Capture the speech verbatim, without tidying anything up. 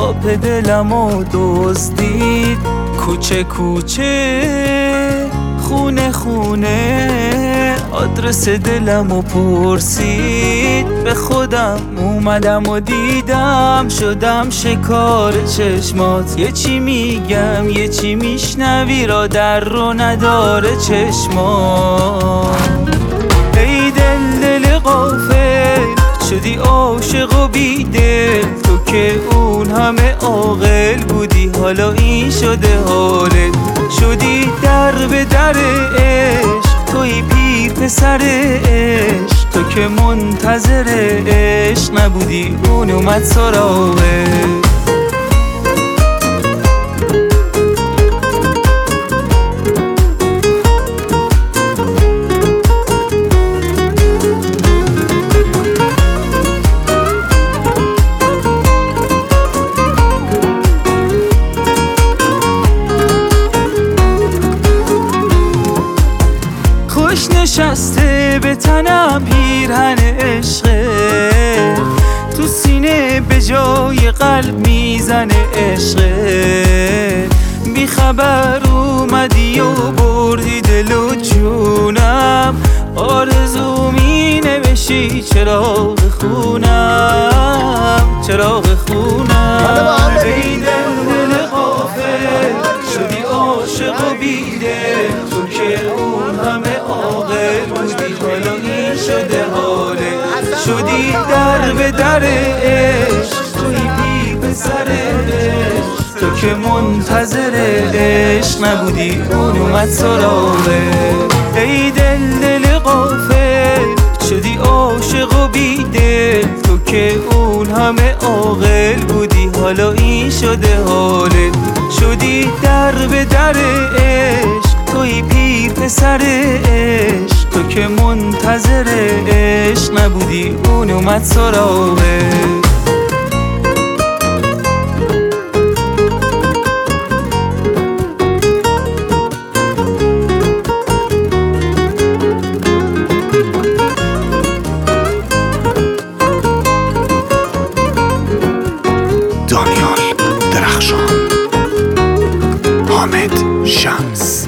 خواب دلمو دزدید، کوچه کوچه خونه خونه آدرس دلمو پرسید. به خودم اومدم و دیدم شدم شکار چشمات، یه چی میگم یه چی میشنوی را در رو نداره چشمات. ای دل دل غافل شدی عاشق و بیدل، تو که اون همه عاقل بودی حالا این شده حالت. شدی در به در عشق توی پیر پسر عشق، تو که منتظر عشق نبودی اون اومد سراغت. خوش نشسته به تنم پیرهن عشقه، تو سینه به جای قلب میزنه عشقه. بی خبر اومدی و بردی دل و جونم، آرزو می نوشی چراغ خونم چراغ خونم. ای دل دل غافل شدی عاشق و بیدل، تو که اون همه عاقل بودی حالا این شده حالت. شدی در به در عشق توی بی پسر عشق، تو که منتظر عشق نبودی اون اومد سراغت. ای دل دل غافل شدی عاشق و بیدل، تو که اون همه عاقل بودی حالا این شده حالت. شدی در به در عشق توی پیر پسر عشق، تو که منتظر عشق نبودی اون اومد سراغت. دانیال درخشان، حامد شمس.